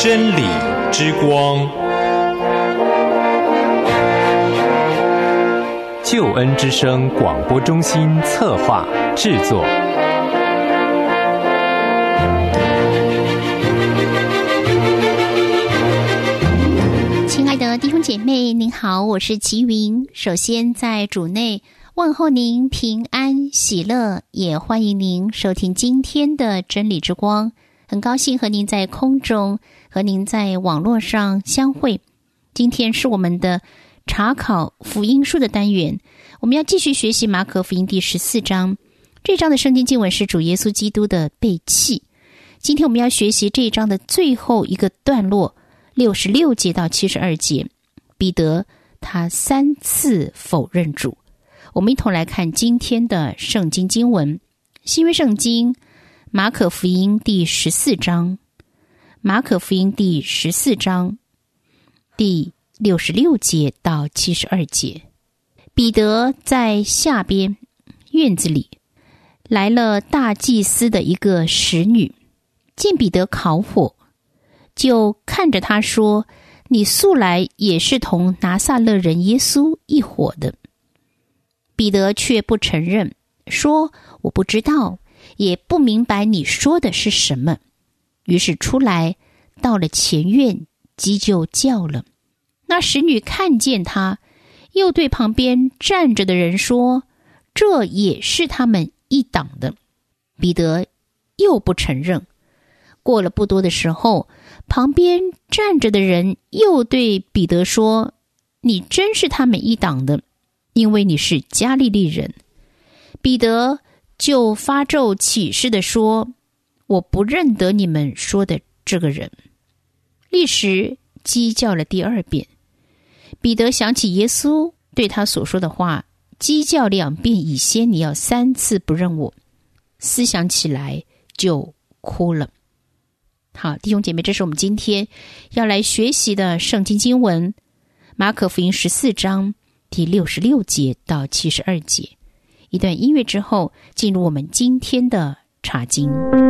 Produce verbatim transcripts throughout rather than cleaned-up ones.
真理之光，救恩之声广播中心策划制作。 亲爱的弟兄姐妹，您好，我是齐云。首先在主内问候您平安喜乐，也欢迎您收听今天的真理之光。很高兴和您在空中，和您在网络上相会。今天是我们的查考福音书的单元，我们要继续学习马可福音第十四章。这章的圣经经文是主耶稣基督的背弃。今天我们要学习这一章的最后一个段落，六十六节到七十二节。彼得他三次否认主。我们一同来看今天的圣经经文，新约圣经马可福音第十四章，马可福音第十四章第六十六节到七十二节。彼得在下边院子里，来了大祭司的一个使女，见彼得烤火，就看着他说：“你素来也是同拿撒勒人耶稣一伙的。”彼得却不承认，说：“我不知道，也不明白你说的是什么。”于是出来，到了前院，鸡就叫了。那使女看见他，又对旁边站着的人说：“这也是他们一党的。”彼得又不承认。过了不多的时候，旁边站着的人又对彼得说：“你真是他们一党的，因为你是加利利人。”彼得就发咒起誓地说：“我不认得你们说的这个人。”立时鸡叫了第二遍。彼得想起耶稣对他所说的话：“鸡叫两遍以先，你要三次不认我。”思想起来就哭了。好，弟兄姐妹，这是我们今天要来学习的圣经经文，马可福音十四章第六十六节到七十二节。一段音乐之后，进入我们今天的查经。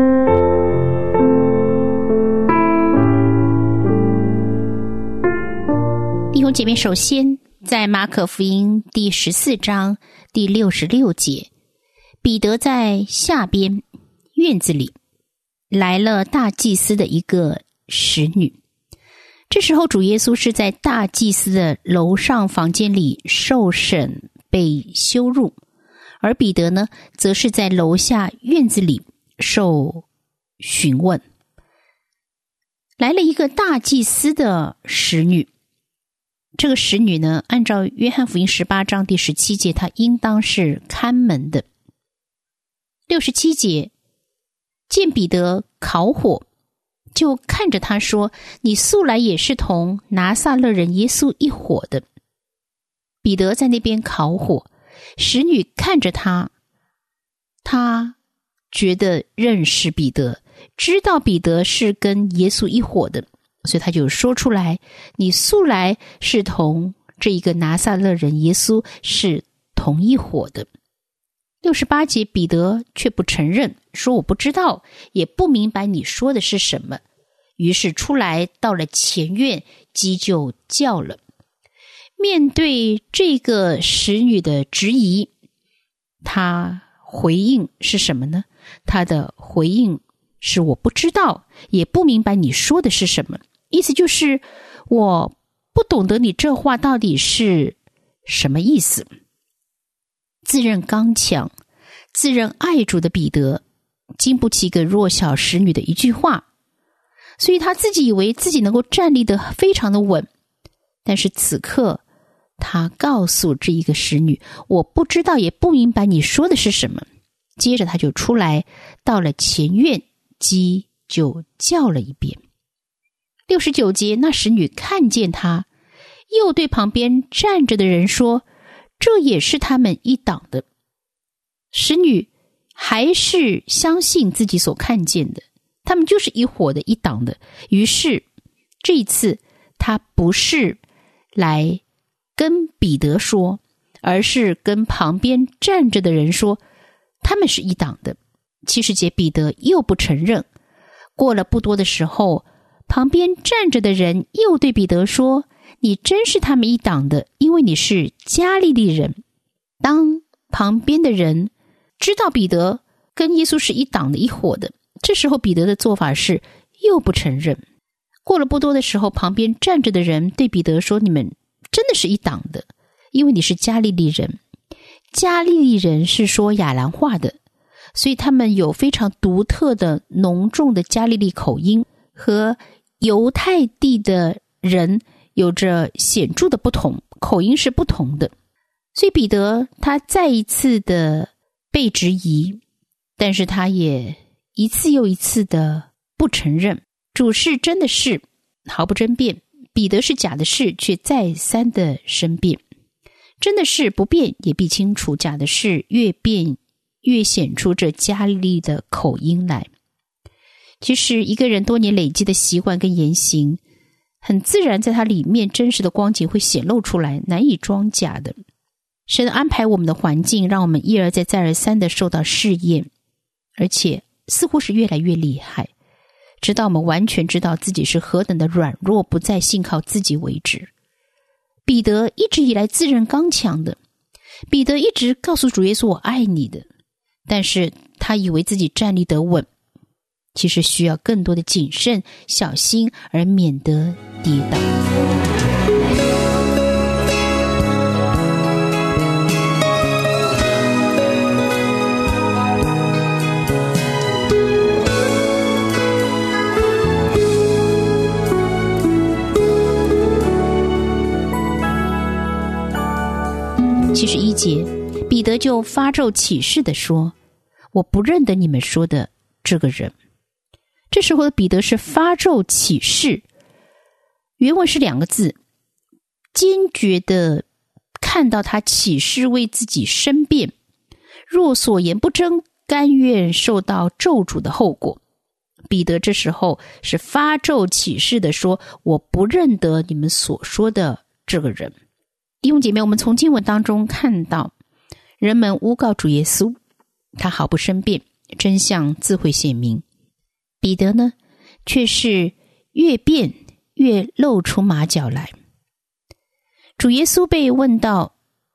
弟兄姐妹，首先在马可福音第十四章第六十六节，彼得在下边院子里，来了大祭司的一个使女。这时候主耶稣是在大祭司的楼上房间里受审被羞辱，而彼得呢，则是在楼下院子里受询问。来了一个大祭司的使女，这个使女呢，按照约翰福音十八章第十七节，她应当是看门的。六十七节，见彼得烤火，就看着他说：“你素来也是同拿撒勒人耶稣一伙的。”彼得在那边烤火，使女看着他，他觉得认识彼得，知道彼得是跟耶稣一伙的，所以他就说出来：“你素来是同这一个拿撒勒人耶稣是同一伙的。”六十八节，彼得却不承认，说：“我不知道，也不明白你说的是什么。”于是出来，到了前院，鸡就叫了。面对这个使女的质疑，他回应是什么呢？他的回应是：“我不知道，也不明白你说的是什么。”意思就是我不懂得你这话到底是什么意思。自认刚强、自认爱主的彼得，经不起一个弱小使女的一句话，所以他自己以为自己能够站立得非常的稳。但是此刻，他告诉这一个使女：“我不知道，也不明白你说的是什么。”接着他就出来，到了前院，鸡就叫了一遍。六十九节，那使女看见他，又对旁边站着的人说：“这也是他们一党的。”使女还是相信自己所看见的，他们就是一伙的一党的。于是这一次他不是来跟彼得说，而是跟旁边站着的人说，他们是一党的。七十节，彼得又不承认。过了不多的时候， 旁边站着的人又对彼得说，你真是他们一党的，因为你是加利利人。当旁边的人知道彼得跟耶稣是一党的一伙的，这时候彼得的做法是又不承认。过了不多的时候，旁边站着的人对彼得说，你们真的是一党的，因为你是加利利人。加利利人是说亚兰话的，所以他们有非常独特的浓重的加利利口音，和犹太地的人有着显著的不同，口音是不同的。所以彼得他再一次的被质疑，但是他也一次又一次的不承认。主是真的是毫不争辩，彼得是假的事却再三的申辩。真的是不辩也必清楚，假的事越辩越显出这加利利的口音来。其实一个人多年累积的习惯跟言行，很自然在他里面真实的光景会显露出来，难以装假的。神安排我们的环境，让我们一而再再而三的受到试验，而且似乎是越来越厉害，直到我们完全知道自己是何等的软弱，不再信靠自己为止。彼得一直以来自认刚强的，彼得一直告诉主耶稣我爱你的，但是他以为自己站立得稳，其实需要更多的谨慎小心，而免得跌倒。七十一节，彼得就发咒起誓地说，我不认得你们说的这个人。这时候的彼得是发咒起誓，原文是两个字，坚决的看到他起誓为自己申辩，若所言不真，甘愿受到咒诅的后果。彼得这时候是发咒起誓的说，我不认得你们所说的这个人。弟兄姐妹，我们从经文当中看到，人们诬告主耶稣，他毫不申辩，真相自会显明。彼得呢，却是越辩越露出马脚来。主耶稣被问到，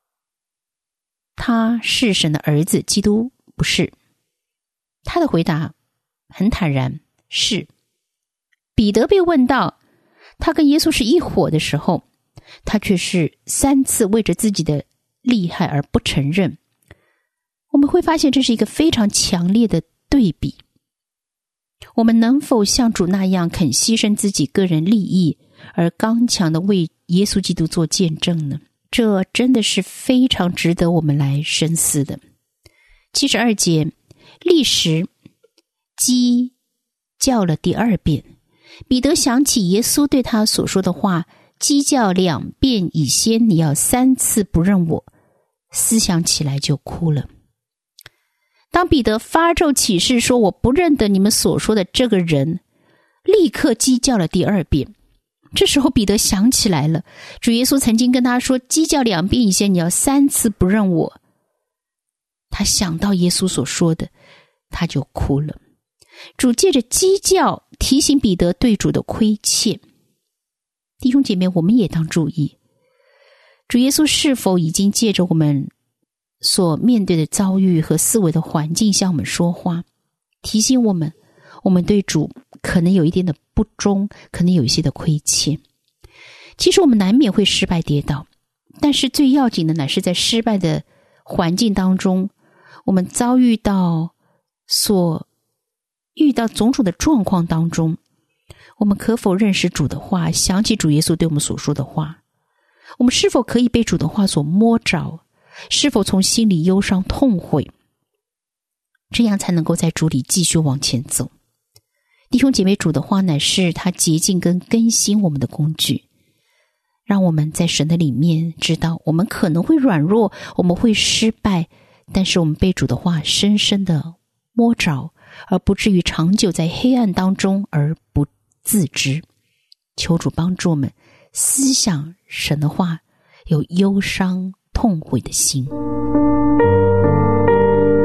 他是神的儿子，基督不是。他的回答很坦然，是。彼得被问到，他跟耶稣是一伙的时候，他却是三次为着自己的厉害而不承认。我们会发现这是一个非常强烈的对比。我们能否像主那样肯牺牲自己个人利益，而刚强的为耶稣基督做见证呢？这真的是非常值得我们来深思的。七十二节，立时鸡叫了第二遍，彼得想起耶稣对他所说的话，鸡叫两遍以先，你要三次不认我，思想起来就哭了。当彼得发咒起誓说我不认得你们所说的这个人，立刻鸡叫了第二遍。这时候彼得想起来了，主耶稣曾经跟他说，鸡叫两遍以前你要三次不认我。他想到耶稣所说的，他就哭了。主借着鸡叫提醒彼得对主的亏欠。弟兄姐妹，我们也当注意，主耶稣是否已经借着我们所面对的遭遇和思维的环境向我们说话，提醒我们，我们对主可能有一点的不忠，可能有一些的亏欠。其实我们难免会失败跌倒，但是最要紧的乃是在失败的环境当中，我们遭遇到所遇到种种的状况当中，我们可否认识主的话，想起主耶稣对我们所说的话？我们是否可以被主的话所摸着？是否从心里忧伤痛悔？这样才能够在主里继续往前走。弟兄姐妹，主的话乃是他洁净跟更新我们的工具，让我们在神的里面知道，我们可能会软弱，我们会失败，但是我们被主的话深深的摸着，而不至于长久在黑暗当中而不自知。求主帮助我们思想神的话，有忧伤痛悔的心。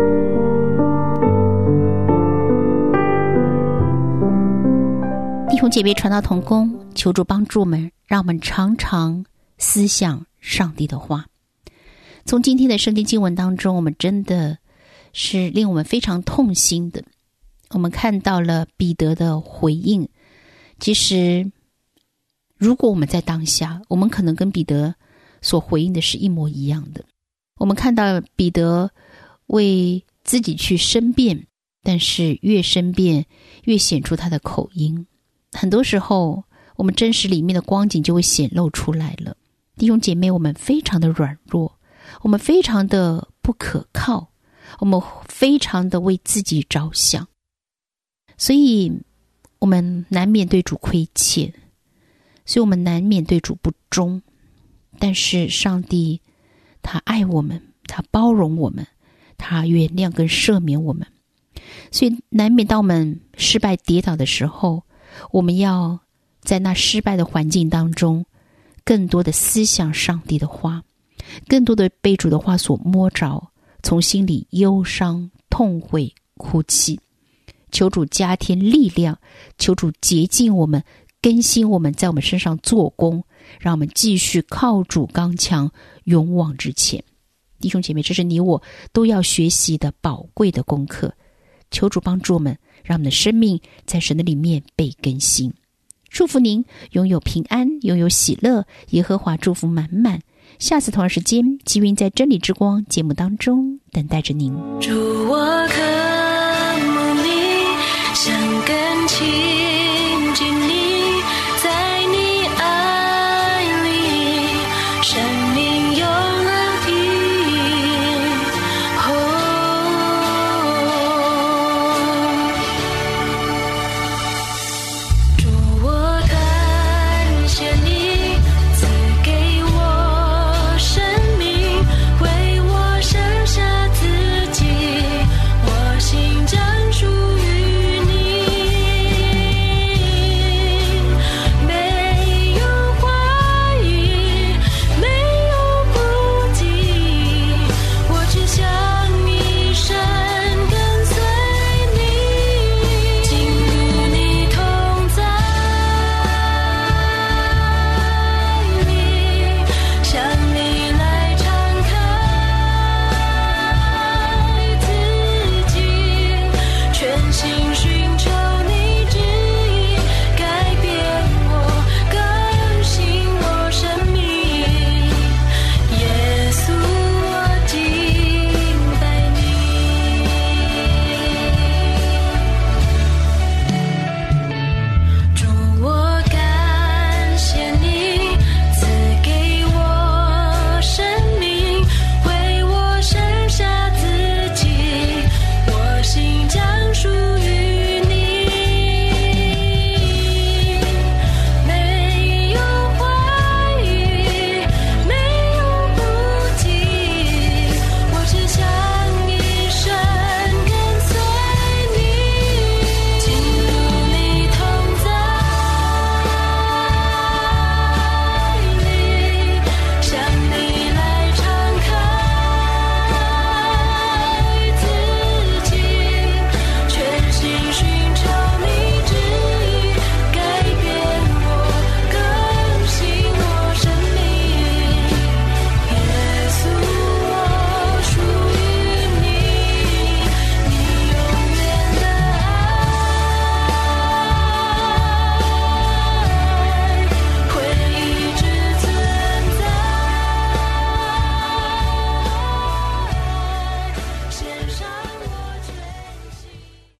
弟兄姐妹传道同工，求主帮助我们，让我们常常思想上帝的话。从今天的圣经经文当中，我们真的是令我们非常痛心的。我们看到了彼得的回应，其实如果我们在当下，我们可能跟彼得所回应的是一模一样的。我们看到彼得为自己去申辩，但是越申辩越显出他的口音。很多时候我们真实里面的光景就会显露出来了。弟兄姐妹，我们非常的软弱，我们非常的不可靠，我们非常的为自己着想，所以我们难免对主亏欠，所以我们难免对主不忠。但是上帝他爱我们，他包容我们，他原谅跟赦免我们，所以难免当我们失败跌倒的时候，我们要在那失败的环境当中更多的思想上帝的话，更多的被主的话所摸着，从心里忧伤痛悔哭泣，求主加添力量，求主洁净我们，更新我们，在我们身上做工，让我们继续靠主刚强，勇往直前。弟兄姐妹，这是你我都要学习的宝贵的功课。求主帮助我们，让我们的生命在神的里面被更新。祝福您拥有平安，拥有喜乐，耶和华祝福满满。下次同样时间，积云在真理之光节目当中等待着您。 主，我渴慕你，想更亲